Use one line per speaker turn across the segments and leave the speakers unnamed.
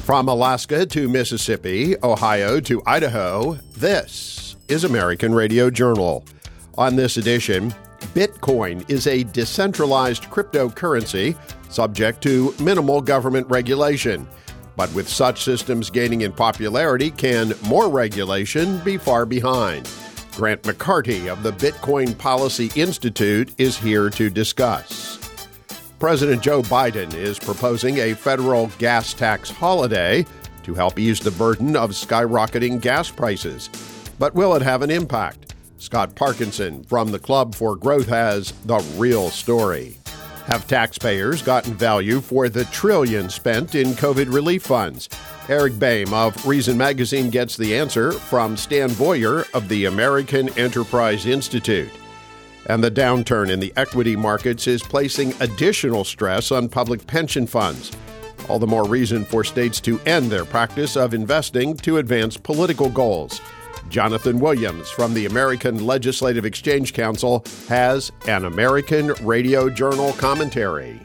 From Alaska to Mississippi, Ohio to Idaho, this is American Radio Journal. On this edition, Bitcoin is a decentralized cryptocurrency subject to minimal government regulation. But with such systems gaining in popularity, can more regulation be far behind? Grant McCarty of the Bitcoin Policy Institute is here to discuss. President Joe Biden is proposing a federal gas tax holiday to help ease the burden of skyrocketing gas prices. But will it have an impact? Scott Parkinson from the Club for Growth has the real story. Have taxpayers gotten value for the trillions spent in COVID relief funds? Eric Boehm of Reason Magazine gets the answer from Stan Boyer of the American Enterprise Institute. And the downturn in the equity markets is placing additional stress on public pension funds. All the more reason for states to end their practice of investing to advance political goals. Jonathan Williams from the American Legislative Exchange Council has an American Radio Journal commentary.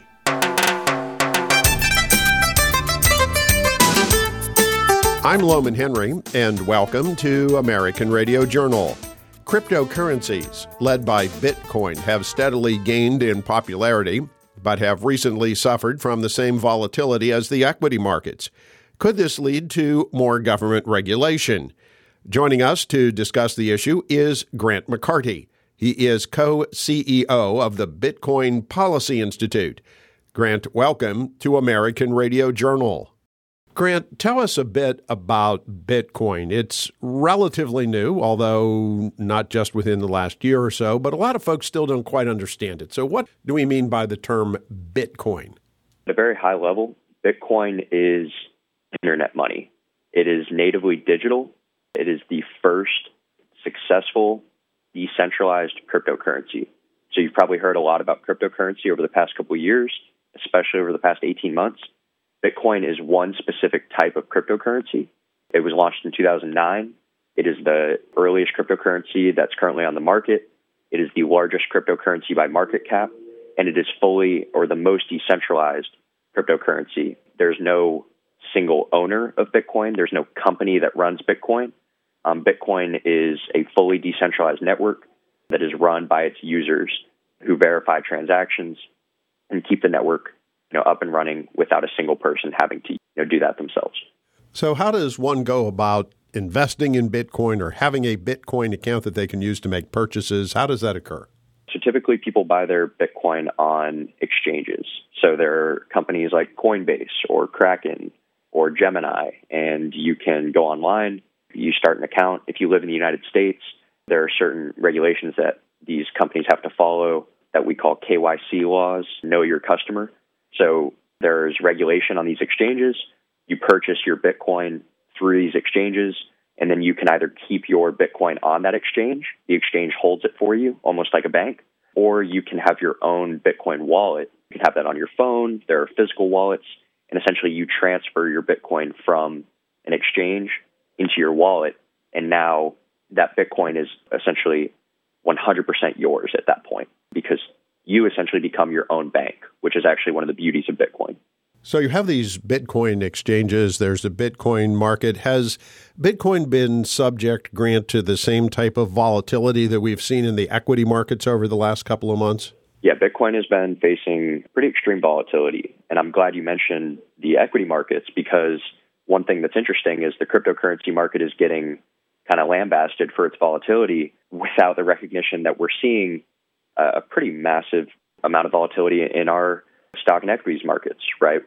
I'm Loman Henry, and welcome to American Radio Journal. Cryptocurrencies, led by Bitcoin, have steadily gained in popularity, but have recently suffered from the same volatility as the equity markets. Could this lead to more government regulation? Joining us to discuss the issue is Grant McCarty. He is co-CEO of the Bitcoin Policy Institute. Grant, welcome to American Radio Journal. Grant, tell us a bit about Bitcoin. It's relatively new, although not just within the last year or so, but a lot of folks still don't quite understand it. So what do we mean by the term Bitcoin?
At a very high level, Bitcoin is internet money. It is natively digital. It is the first successful decentralized cryptocurrency. So you've probably heard a lot about cryptocurrency over the past couple of years, especially over the past 18 months. Bitcoin is one specific type of cryptocurrency. It was launched in 2009. It is the earliest cryptocurrency that's currently on the market. It is the largest cryptocurrency by market cap, and it is fully or the most decentralized cryptocurrency. There's no single owner of Bitcoin. There's no company that runs Bitcoin. Bitcoin is a fully decentralized network that is run by its users who verify transactions and keep the network up and running without a single person having to do that themselves.
So how does one go about investing in Bitcoin or having a Bitcoin account that they can use to make purchases? How does that occur?
So typically people buy their Bitcoin on exchanges. So there are companies like Coinbase or Kraken or Gemini, and you can go online, you start an account. If you live in the United States, there are certain regulations that these companies have to follow that we call KYC laws, know your customer. So there's regulation on these exchanges. You purchase your Bitcoin through these exchanges, and then you can either keep your Bitcoin on that exchange. The exchange holds it for you, almost like a bank, or you can have your own Bitcoin wallet. You can have that on your phone. There are physical wallets, and essentially you transfer your Bitcoin from an exchange into your wallet, and now that Bitcoin is essentially 100% yours at that point because you essentially become your own bank, which is actually one of the beauties of Bitcoin.
So you have these Bitcoin exchanges. There's a Bitcoin market. Has Bitcoin been subject, Grant, to the same type of volatility that we've seen in the equity markets over the last couple of months?
Yeah, Bitcoin has been facing pretty extreme volatility. And I'm glad you mentioned the equity markets because one thing that's interesting is the cryptocurrency market is getting kind of lambasted for its volatility without the recognition that we're seeing a pretty massive amount of volatility in our stock and equities markets, right?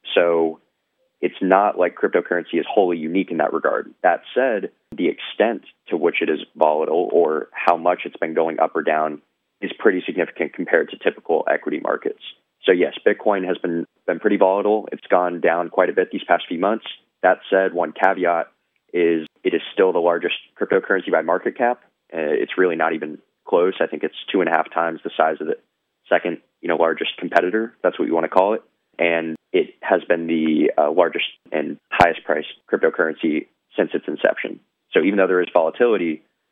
So it's not like cryptocurrency is wholly unique in that regard. That said, the extent to which it is volatile or how much it's been going up or down is pretty significant compared to typical equity markets. So yes, Bitcoin has been pretty volatile. It's gone down quite a bit these past few months. That said, one caveat is it is still the largest cryptocurrency by market cap. It's really not even close. I think it's 2.5 times the size of the second, largest competitor. That's what you want to call it. And it has been the largest and highest priced cryptocurrency since its inception. So even though there is volatility,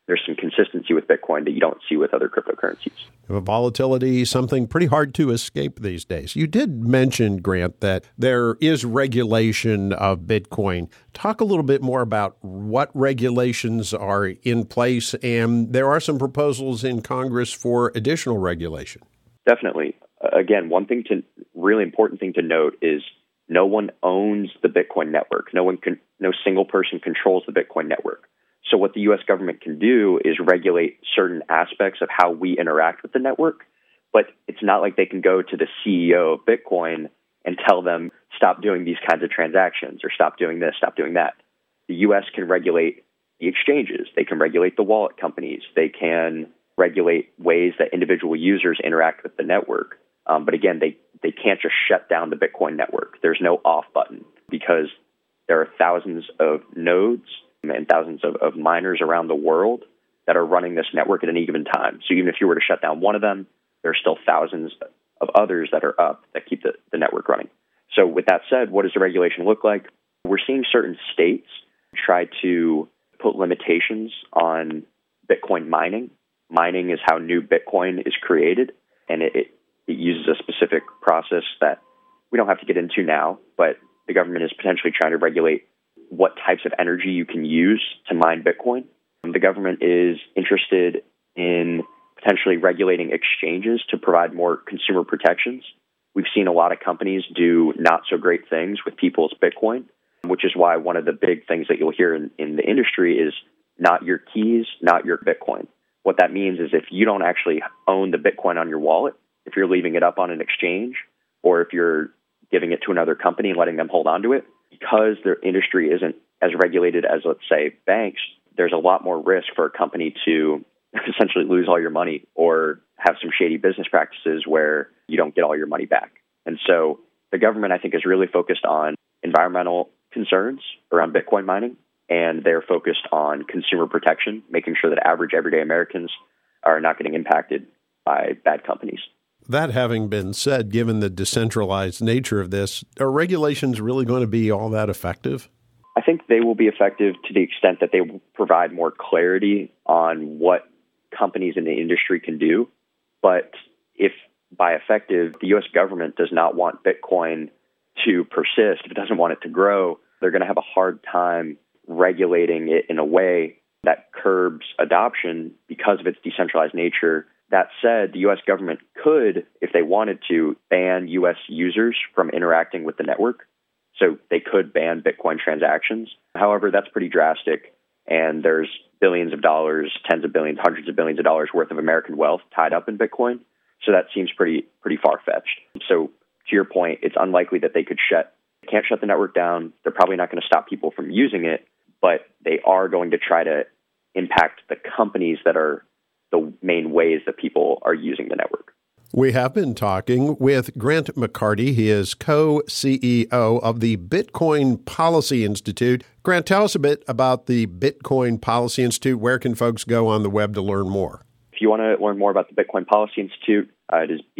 there's some consistency with Bitcoin that you don't see with other cryptocurrencies.
Volatility, something pretty hard to escape these days. You did mention, Grant, that there is regulation of Bitcoin. Talk a little bit more about what regulations are in place, and there are some proposals in Congress for additional regulation.
Definitely. Again, really important thing to note is no one owns the Bitcoin network. No single person controls the Bitcoin network. So what the U.S. government can do is regulate certain aspects of how we interact with the network, but it's not like they can go to the CEO of Bitcoin and tell them, stop doing these kinds of transactions or stop doing this, stop doing that. The U.S. can regulate the exchanges. They can regulate the wallet companies. They can regulate ways that individual users interact with the network. But again, they can't just shut down the Bitcoin network. There's no off button because there are thousands of nodes and thousands of miners around the world that are running this network at any given time. So even if you were to shut down one of them, there are still thousands of others that are up that keep the network running. So with that said, what does the regulation look like? We're seeing certain states try to put limitations on Bitcoin mining. Mining is how new Bitcoin is created, and it uses a specific process that we don't have to get into now, but the government is potentially trying to regulate what types of energy you can use to mine Bitcoin. The government is interested in potentially regulating exchanges to provide more consumer protections. We've seen a lot of companies do not so great things with people's Bitcoin, which is why one of the big things that you'll hear in the industry is not your keys, not your Bitcoin. What that means is if you don't actually own the Bitcoin on your wallet, if you're leaving it up on an exchange, or if you're giving it to another company and letting them hold on to it, because their industry isn't as regulated as, let's say, banks, there's a lot more risk for a company to essentially lose all your money or have some shady business practices where you don't get all your money back. And so the government, I think, is really focused on environmental concerns around Bitcoin mining, and they're focused on consumer protection, making sure that average everyday Americans are not getting impacted by bad companies.
That having been said, given the decentralized nature of this, are regulations really going to be all that effective?
I think they will be effective to the extent that they will provide more clarity on what companies in the industry can do. But if by effective, the U.S. government does not want Bitcoin to persist, if it doesn't want it to grow, they're going to have a hard time regulating it in a way that curbs adoption because of its decentralized nature. That said, the U.S. government could, if they wanted to, ban U.S. users from interacting with the network. So they could ban Bitcoin transactions. However, that's pretty drastic, and there's billions of dollars, tens of billions, hundreds of billions of dollars worth of American wealth tied up in Bitcoin. So that seems pretty far-fetched. So to your point, it's unlikely that they can't shut the network down. They're probably not going to stop people from using it, but they are going to try to impact the companies that are the main ways that people are using the network.
We have been talking with Grant McCarty. He is co-CEO of the Bitcoin Policy Institute. Grant, tell us a bit about the Bitcoin Policy Institute. Where can folks go on the web to learn more?
If you want to learn more about the Bitcoin Policy Institute, it is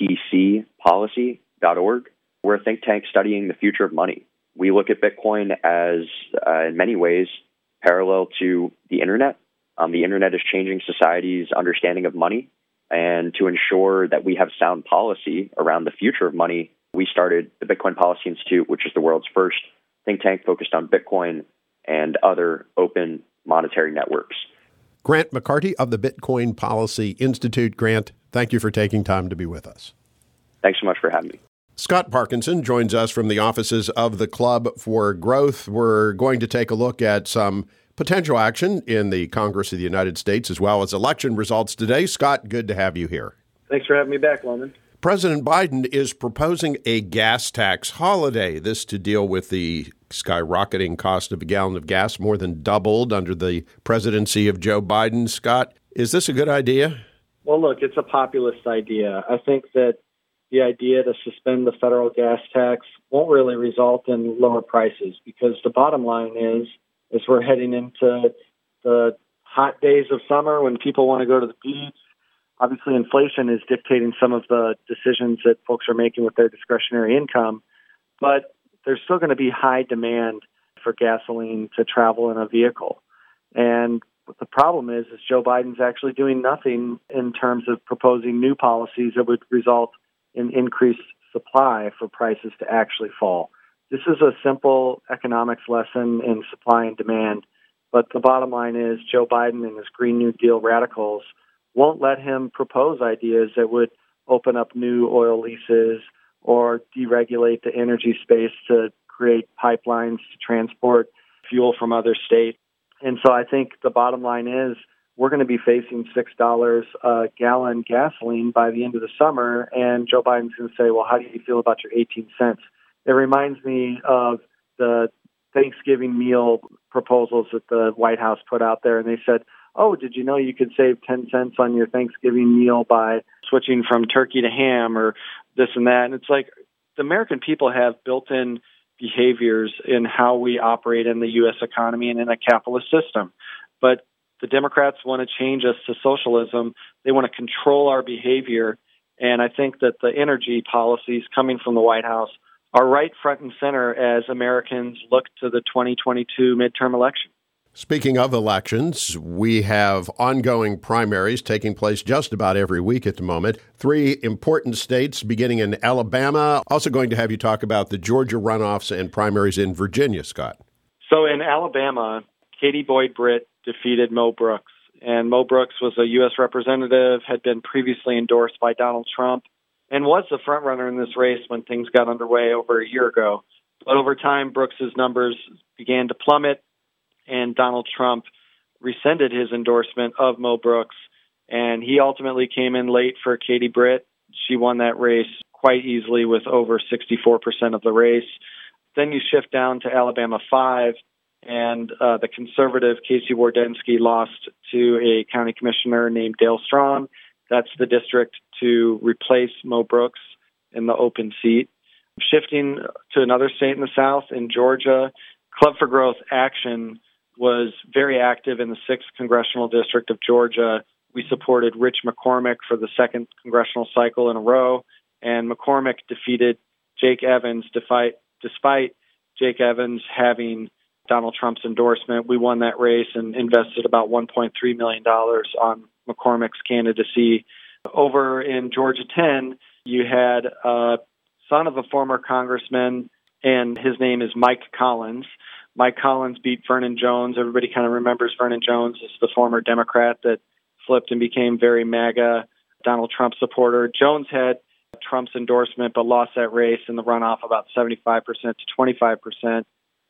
btcpolicy.org. We're a think tank studying the future of money. We look at Bitcoin as, in many ways, parallel to the Internet. The Internet is changing society's understanding of money. And to ensure that we have sound policy around the future of money, we started the Bitcoin Policy Institute, which is the world's first think tank focused on Bitcoin and other open monetary networks.
Grant McCarty of the Bitcoin Policy Institute. Grant, thank you for taking time to be with us.
Thanks so much for having me.
Scott Parkinson joins us from the offices of the Club for Growth. We're going to take a look at some potential action in the Congress of the United States, as well as election results today. Scott, good to have you here.
Thanks for having me back, Loman.
President Biden is proposing a gas tax holiday, this to deal with the skyrocketing cost of a gallon of gas, more than doubled under the presidency of Joe Biden. Scott, is this a good idea?
Well, look, it's a populist idea. I think that the idea to suspend the federal gas tax won't really result in lower prices, because the bottom line is we're heading into the hot days of summer when people want to go to the beach. Obviously, inflation is dictating some of the decisions that folks are making with their discretionary income, but there's still going to be high demand for gasoline to travel in a vehicle. And But the problem is Joe Biden's actually doing nothing in terms of proposing new policies that would result in increased supply for prices to actually fall. This is a simple economics lesson in supply and demand. But the bottom line is Joe Biden and his Green New Deal radicals won't let him propose ideas that would open up new oil leases or deregulate the energy space to create pipelines to transport fuel from other states. And so I think the bottom line is we're going to be facing $6 a gallon gasoline by the end of the summer, and Joe Biden's going to say, well, how do you feel about your 18 cents? It reminds me of the Thanksgiving meal proposals that the White House put out there, and they said, oh, did you know you could save 10 cents on your Thanksgiving meal by switching from turkey to ham or this and that? And it's like the American people have built-in behaviors in how we operate in the U.S. economy and in a capitalist system. But the Democrats want to change us to socialism. They want to control our behavior. And I think that the energy policies coming from the White House are right front and center as Americans look to the 2022 midterm election.
Speaking of elections, we have ongoing primaries taking place just about every week at the moment. 3 important states beginning in Alabama. Also going to have you talk about the Georgia runoffs and primaries in Virginia, Scott.
So in Alabama, Katie Boyd Britt defeated Mo Brooks. And Mo Brooks was a U.S. representative, had been previously endorsed by Donald Trump, and was the front runner in this race when things got underway over a year ago. But over time, Brooks's numbers began to plummet, and Donald Trump rescinded his endorsement of Mo Brooks, and he ultimately came in late for Katie Britt. She won that race quite easily with over 64% of the race. Then you shift down to Alabama 5, and the conservative Casey Wardensky lost to a county commissioner named Dale Strong. That's the district to replace Mo Brooks in the open seat. Shifting to another state in the South, in Georgia, Club for Growth Action was very active in the 6th congressional district of Georgia. We supported Rich McCormick for the 2nd congressional cycle in a row, and McCormick defeated Jake Evans despite Jake Evans having Donald Trump's endorsement. We won that race and invested about $1.3 million on McCormick's candidacy. Over in Georgia 10, you had a son of a former congressman, and his name is Mike Collins. Mike Collins beat Vernon Jones. Everybody kind of remembers Vernon Jones as the former Democrat that flipped and became very MAGA Donald Trump supporter. Jones had Trump's endorsement but lost that race in the runoff about 75% to 25%.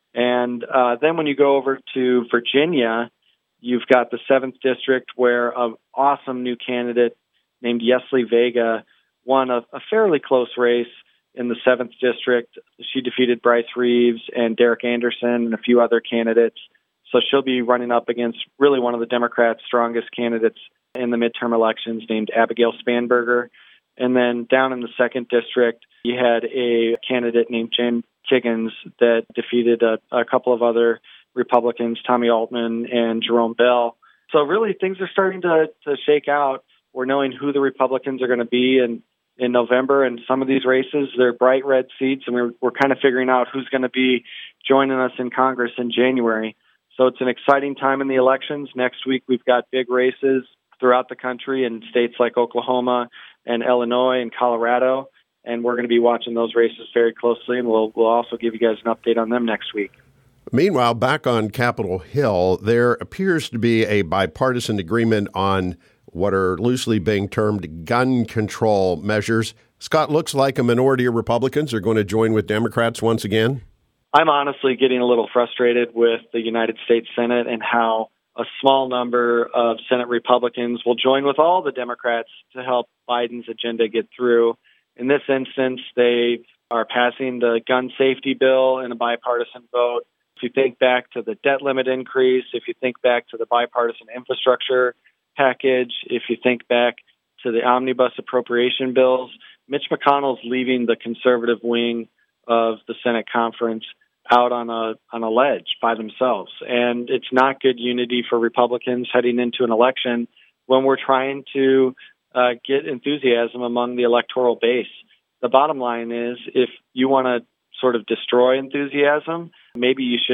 And then when you go over to Virginia, you've got the 7th district where an awesome new candidate named Yesli Vega won a fairly close race in the 7th district. She defeated Bryce Reeves and Derek Anderson and a few other candidates. So she'll be running up against really one of the Democrats' strongest candidates in the midterm elections named Abigail Spanberger. And then down in the 2nd district, you had a candidate named Jen Kiggins that defeated a couple of other Republicans, Tommy Altman and Jerome Bell. So really things are starting to shake out. We're knowing who the Republicans are going to be in November, and some of these races, they're bright red seats, and we're kind of figuring out who's going to be joining us in Congress in January. So it's an exciting time in the elections. Next week, we've got big races throughout the country in states like Oklahoma and Illinois and Colorado, and we're going to be watching those races very closely, and we'll also give you guys an update on them next week.
Meanwhile, back on Capitol Hill, there appears to be a bipartisan agreement on what are loosely being termed gun control measures. Scott, looks like a minority of Republicans are going to join with Democrats once again.
I'm honestly getting a little frustrated with the United States Senate and how a small number of Senate Republicans will join with all the Democrats to help Biden's agenda get through. In this instance, they are passing the gun safety bill in a bipartisan vote. If you think back to the debt limit increase, if you think back to the bipartisan infrastructure package, if you think back to the omnibus appropriation bills, Mitch McConnell's leaving the conservative wing of the Senate conference out on a ledge by themselves. And it's not good unity for Republicans heading into an election when we're trying to get enthusiasm among the electoral base. The bottom line is, if you want to sort of destroy enthusiasm, maybe you should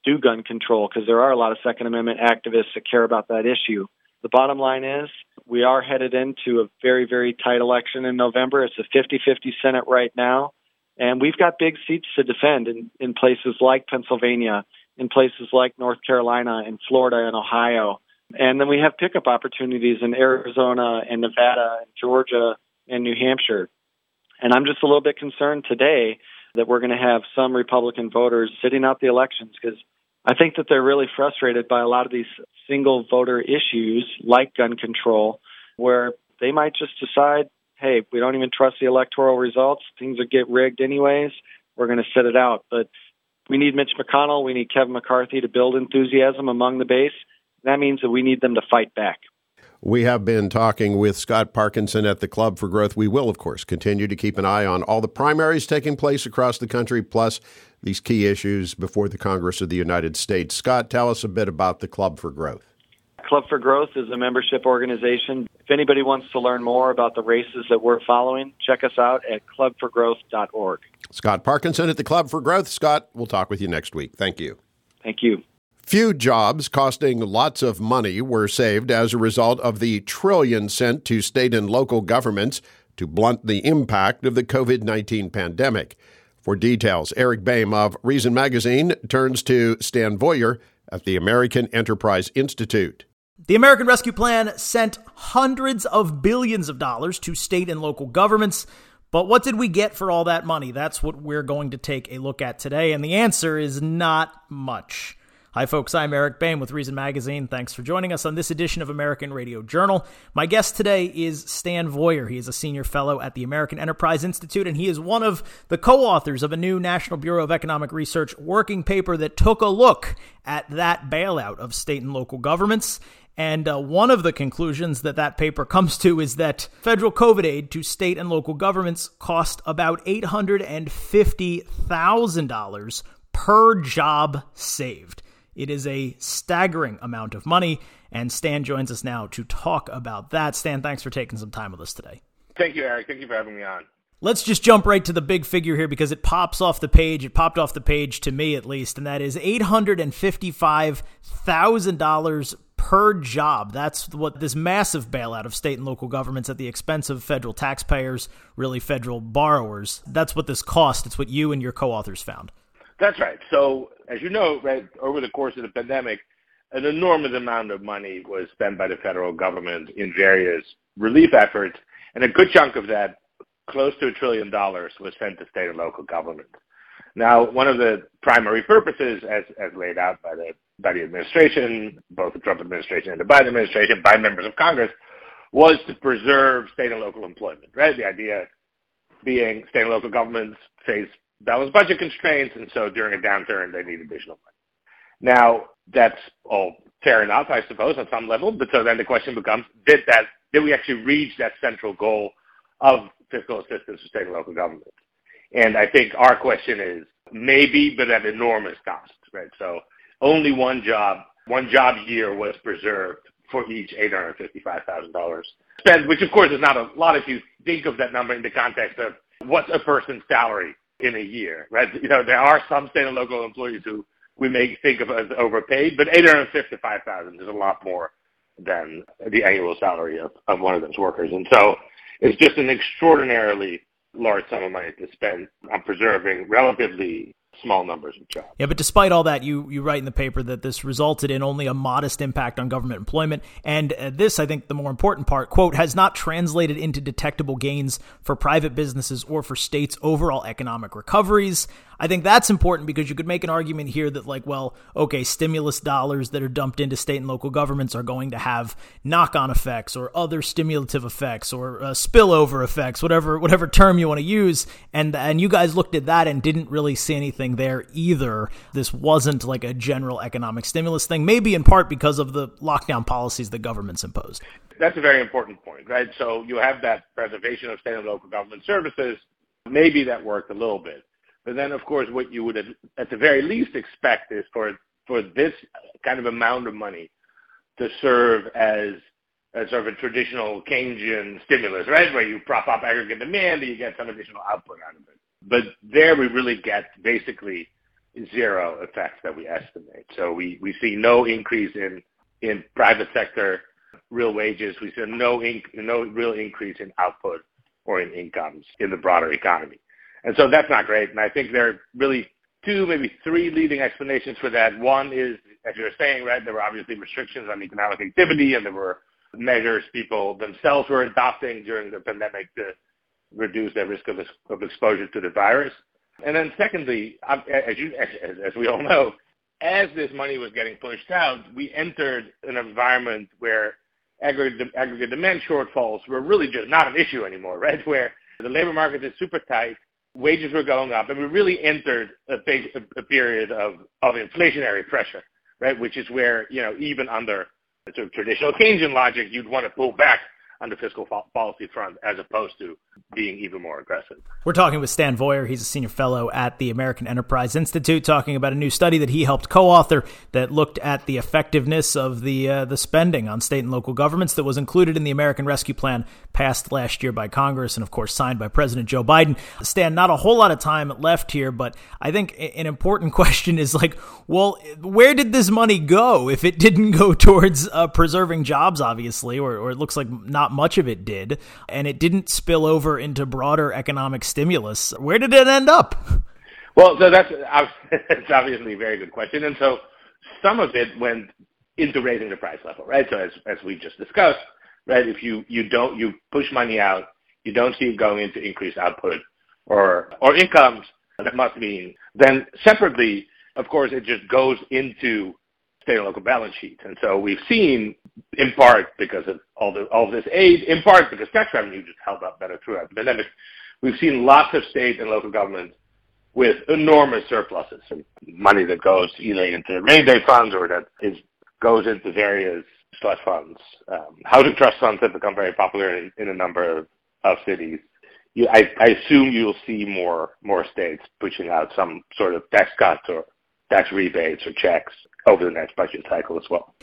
do gun control, because there are a lot of Second Amendment activists that care about that issue. The bottom line is we are headed into a very, very tight election in November. It's a 50-50 Senate right now, and we've got big seats to defend in places like Pennsylvania, in places like North Carolina and Florida and Ohio. And then we have pickup opportunities in Arizona and Nevada and Georgia and New Hampshire. And I'm just a little bit concerned today that we're going to have some Republican voters sitting out the elections, because I think that they're really frustrated by a lot of these single voter issues like gun control, where they might just decide, hey, we don't even trust the electoral results. Things will get rigged anyways. We're going to sit it out. But we need Mitch McConnell. We need Kevin McCarthy to build enthusiasm among the base. That means that we need them to fight back.
We have been talking with Scott Parkinson at the Club for Growth. We will, of course, continue to keep an eye on all the primaries taking place across the country, plus these key issues before the Congress of the United States. Scott, tell us a bit about the Club for Growth.
Club for Growth is a membership organization. If anybody wants to learn more about the races that we're following, check us out at clubforgrowth.org.
Scott Parkinson at the Club for Growth. Scott, we'll talk with you next week. Thank you.
Thank you.
Few jobs costing lots of money were saved as a result of the trillion sent to state and local governments to blunt the impact of the COVID-19 pandemic. For details, Eric Boehm of Reason Magazine turns to Stan Voyer at the American Enterprise Institute.
The American Rescue Plan sent hundreds of billions of dollars to state and local governments. But what did we get for all that money? That's what we're going to take a look at today. And the answer is not much. Hi, folks. I'm Eric Boehm with Reason Magazine. Thanks for joining us on this edition of American Radio Journal. My guest today is Stan Voyer. He is a senior fellow at the American Enterprise Institute, and he is one of the co-authors of a new National Bureau of Economic Research working paper that took a look at that bailout of state and local governments. And one of the conclusions that paper comes to is that federal COVID aid to state and local governments cost about $850,000 per job saved. It is a staggering amount of money, and Stan joins us now to talk about that. Stan, thanks for taking some time with us today.
Thank you, Eric. Thank you for having me on.
Let's just jump right to the big figure here because it pops off the page. It popped off the page to me at least, and that is $855,000 per job. That's what this massive bailout of state and local governments at the expense of federal taxpayers, really federal borrowers. That's what this cost. It's what you and your co-authors found.
That's right. So, as you know, right, over the course of the pandemic, an enormous amount of money was spent by the federal government in various relief efforts, and a good chunk of that, close to $1 trillion, was sent to state and local government. Now, one of the primary purposes, as laid out by the administration, both the Trump administration and the Biden administration, by members of Congress, was to preserve state and local employment, right? The idea being state and local governments face balanced budget constraints, and so during a downturn, they need additional money. Now, that's all fair enough, I suppose, on some level, but so then the question becomes, did we actually reach that central goal of fiscal assistance to state and local governments? And I think our question is maybe, but at enormous cost, right? So only one job year was preserved for each $855,000 spent, which of course is not a lot if you think of that number in the context of what's a person's salary in a year, right? You know, there are some state and local employees who we may think of as overpaid, but $855,000 is a lot more than the annual salary of one of those workers. And so it's just an extraordinarily large sum of money to spend on preserving relatively small numbers of jobs.
Yeah, but despite all that, you write in the paper that this resulted in only a modest impact on government employment. And this, I think the more important part, quote, has not translated into detectable gains for private businesses or for states' overall economic recoveries. I think that's important because you could make an argument here that like, well, okay, stimulus dollars that are dumped into state and local governments are going to have knock-on effects or other stimulative effects or spillover effects, whatever term you want to use. And you guys looked at that and didn't really see anything there either. This wasn't like a general economic stimulus thing, maybe in part because of the lockdown policies the government's imposed.
That's a very important point, right? So you have that preservation of state and local government services. Maybe that worked a little bit. But then, of course, what you would at the very least expect is for this kind of amount of money to serve as sort of a traditional Keynesian stimulus, right, where you prop up aggregate demand and you get some additional output out of it. But there we really get basically zero effect that we estimate. So we see no increase in private sector real wages. We see no real increase in output or in incomes in the broader economy. And so that's not great. And I think there are really two, maybe three leading explanations for that. One is, as you were saying, right, there were obviously restrictions on economic activity, and there were measures people themselves were adopting during the pandemic to reduce their risk of exposure to the virus. And then secondly, as we all know, as this money was getting pushed out, we entered an environment where aggregate demand shortfalls were really just not an issue anymore, right? Where the labor market is super tight, wages were going up, and we really entered a period of inflationary pressure, right? Which is where, even under sort of traditional Keynesian logic, you'd want to pull back on the fiscal policy front as opposed to being even more aggressive.
We're talking with Stan Voyer. He's a senior fellow at the American Enterprise Institute, talking about a new study that he helped co-author that looked at the effectiveness of the spending on state and local governments that was included in the American Rescue Plan passed last year by Congress and, of course, signed by President Joe Biden. Stan, not a whole lot of time left here, but I think an important question is where did this money go if it didn't go towards preserving jobs, obviously, or it looks like not much of it did, and it didn't spill over into broader economic stimulus? Where did it end up?
Well, so it's obviously a very good question. And so some of it went into raising the price level, right? So as we just discussed, right, if you push money out, you don't see it going into increased output or incomes, that must mean then separately, of course, it just goes into state and local balance sheets. And so we've seen, in part because of all this aid, in part because tax revenue just held up better throughout the pandemic, we've seen lots of state and local governments with enormous surpluses, and money that goes either into rainy day funds or that goes into various slush funds. Housing trust funds have become very popular in a number of cities. I assume you'll see more states pushing out some sort of tax cuts or tax rebates or checks over the next budget cycle as well.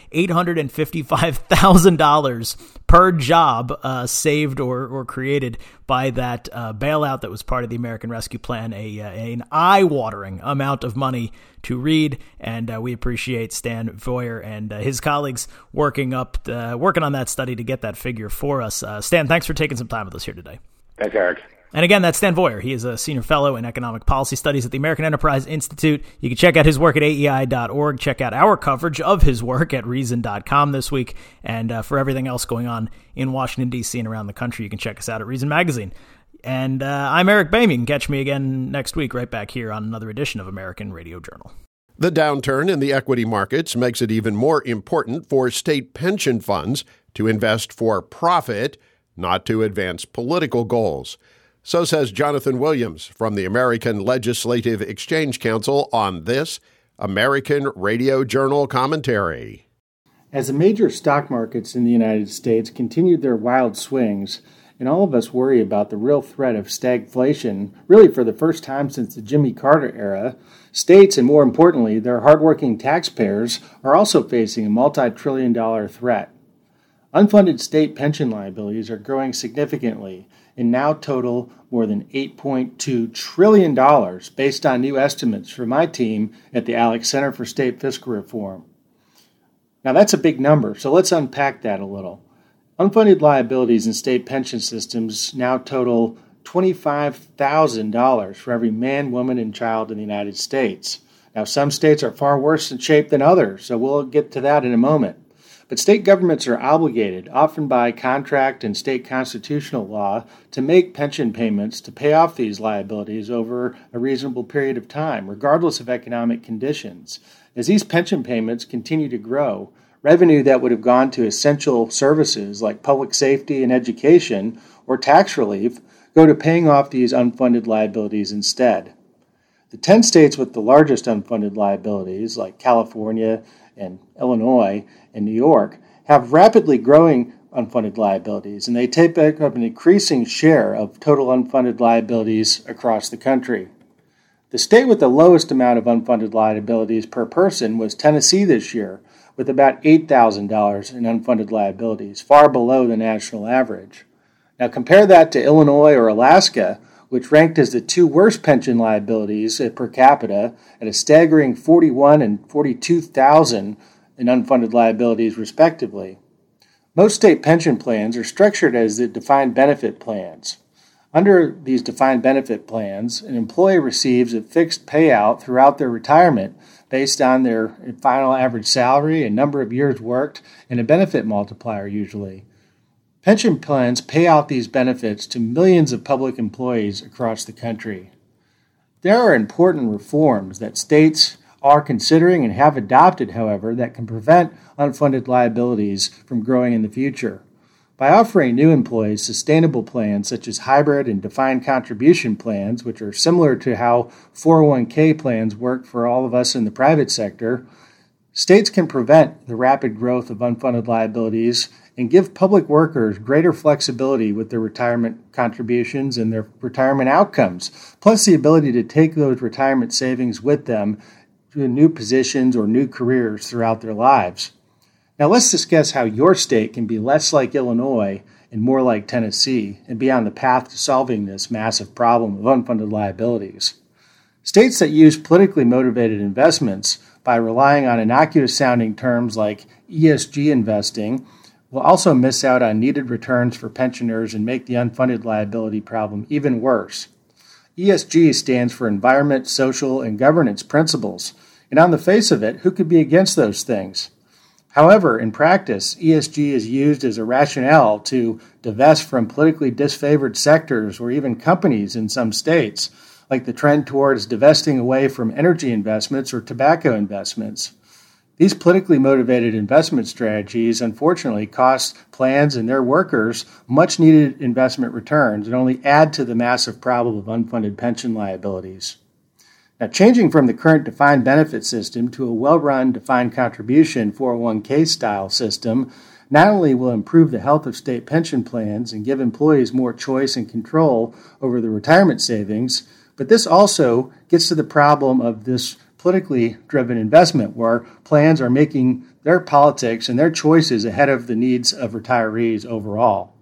$855,000 per job saved or created by that bailout that was part of the American Rescue Plan, an eye-watering amount of money to read, and we appreciate Stan Voyer and his colleagues working on that study to get that figure for us. Stan, thanks for taking some time with us here today.
Thanks, Eric.
And again, that's Stan Voyer. He is a senior fellow in economic policy studies at the American Enterprise Institute. You can check out his work at AEI.org. Check out our coverage of his work at Reason.com this week. And for everything else going on in Washington, D.C. and around the country, you can check us out at Reason Magazine. And I'm Eric Boehm. You can catch me again next week right back here on another edition of American Radio Journal.
The downturn in the equity markets makes it even more important for state pension funds to invest for profit, not to advance political goals. So says Jonathan Williams from the American Legislative Exchange Council on this American Radio Journal commentary.
As the major stock markets in the United States continued their wild swings, and all of us worry about the real threat of stagflation, really for the first time since the Jimmy Carter era, states, and more importantly, their hardworking taxpayers, are also facing a multi-trillion-dollar threat. Unfunded state pension liabilities are growing significantly and now total more than $8.2 trillion based on new estimates from my team at the ALEC Center for State Fiscal Reform. Now that's a big number, so let's unpack that a little. Unfunded liabilities in state pension systems now total $25,000 for every man, woman, and child in the United States. Now some states are far worse in shape than others, so we'll get to that in a moment. But state governments are obligated, often by contract and state constitutional law, to make pension payments to pay off these liabilities over a reasonable period of time, regardless of economic conditions. As these pension payments continue to grow, revenue that would have gone to essential services like public safety and education or tax relief go to paying off these unfunded liabilities instead. The 10 states with the largest unfunded liabilities, like California and Illinois and New York, have rapidly growing unfunded liabilities, and they take up an increasing share of total unfunded liabilities across the country. The state with the lowest amount of unfunded liabilities per person was Tennessee this year, with about $8,000 in unfunded liabilities, far below the national average. Now compare that to Illinois or Alaska, which ranked as the two worst pension liabilities per capita at a staggering $41,000 and $42,000 in unfunded liabilities, respectively. Most state pension plans are structured as the defined benefit plans. Under these defined benefit plans, an employee receives a fixed payout throughout their retirement based on their final average salary and number of years worked and a benefit multiplier usually. Pension plans pay out these benefits to millions of public employees across the country. There are important reforms that states are considering and have adopted, however, that can prevent unfunded liabilities from growing in the future. By offering new employees sustainable plans such as hybrid and defined contribution plans, which are similar to how 401k plans work for all of us in the private sector, states can prevent the rapid growth of unfunded liabilities and give public workers greater flexibility with their retirement contributions and their retirement outcomes, plus the ability to take those retirement savings with them to new positions or new careers throughout their lives. Now let's discuss how your state can be less like Illinois and more like Tennessee and be on the path to solving this massive problem of unfunded liabilities. States that use politically motivated investments by relying on innocuous-sounding terms like ESG investing will also miss out on needed returns for pensioners and make the unfunded liability problem even worse. ESG stands for Environment, Social, and Governance Principles, and on the face of it, who could be against those things? However, in practice, ESG is used as a rationale to divest from politically disfavored sectors or even companies in some states, like the trend towards divesting away from energy investments or tobacco investments. These politically motivated investment strategies unfortunately cost plans and their workers much-needed investment returns and only add to the massive problem of unfunded pension liabilities. Now, changing from the current defined benefit system to a well-run defined contribution 401k style system not only will improve the health of state pension plans and give employees more choice and control over the retirement savings, but this also gets to the problem of this politically driven investment where plans are making their politics and their choices ahead of the needs of retirees overall.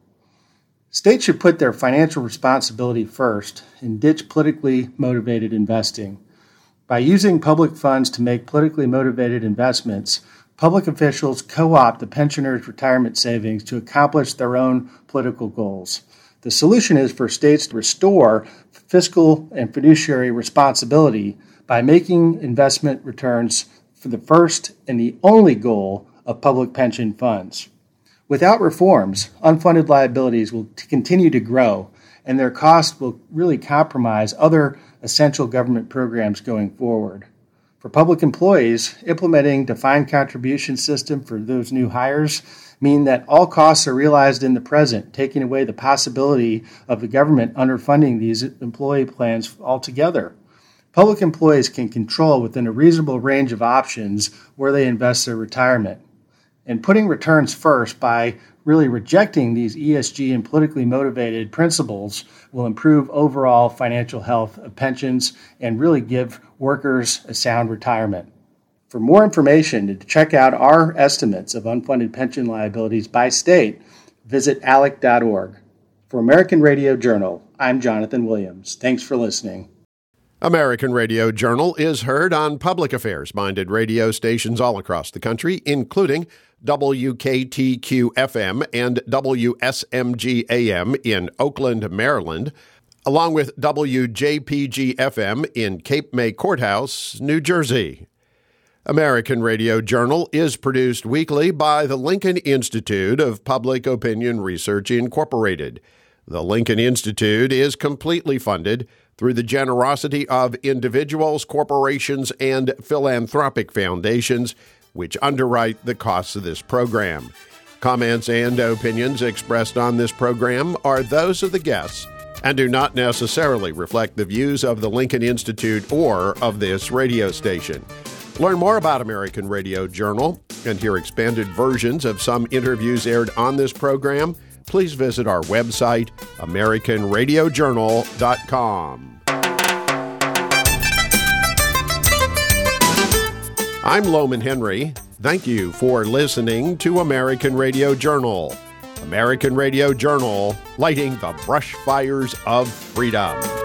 States should put their financial responsibility first and ditch politically motivated investing. By using public funds to make politically motivated investments, public officials co-opt the pensioners' retirement savings to accomplish their own political goals. The solution is for states to restore fiscal and fiduciary responsibility by making investment returns for the first and the only goal of public pension funds. Without reforms, unfunded liabilities will continue to grow, and their costs will really compromise other essential government programs going forward. For public employees, implementing defined contribution system for those new hires mean that all costs are realized in the present, taking away the possibility of the government underfunding these employee plans altogether. Public employees can control within a reasonable range of options where they invest their retirement. And putting returns first by really rejecting these ESG and politically motivated principles will improve overall financial health of pensions and really give workers a sound retirement. For more information to check out our estimates of unfunded pension liabilities by state, visit ALEC.org. For American Radio Journal, I'm Jonathan Williams. Thanks for listening.
American Radio Journal is heard on public affairs-minded radio stations all across the country, including WKTQ-FM and WSMG-AM in Oakland, Maryland, along with WJPG-FM in Cape May Courthouse, New Jersey. American Radio Journal is produced weekly by the Lincoln Institute of Public Opinion Research, Incorporated. The Lincoln Institute is completely funded through the generosity of individuals, corporations, and philanthropic foundations, which underwrite the costs of this program. Comments and opinions expressed on this program are those of the guests and do not necessarily reflect the views of the Lincoln Institute or of this radio station. Learn more about American Radio Journal and hear expanded versions of some interviews aired on this program. Please visit our website, AmericanRadioJournal.com. I'm Loman Henry. Thank you for listening to American Radio Journal. American Radio Journal, lighting the brush fires of freedom.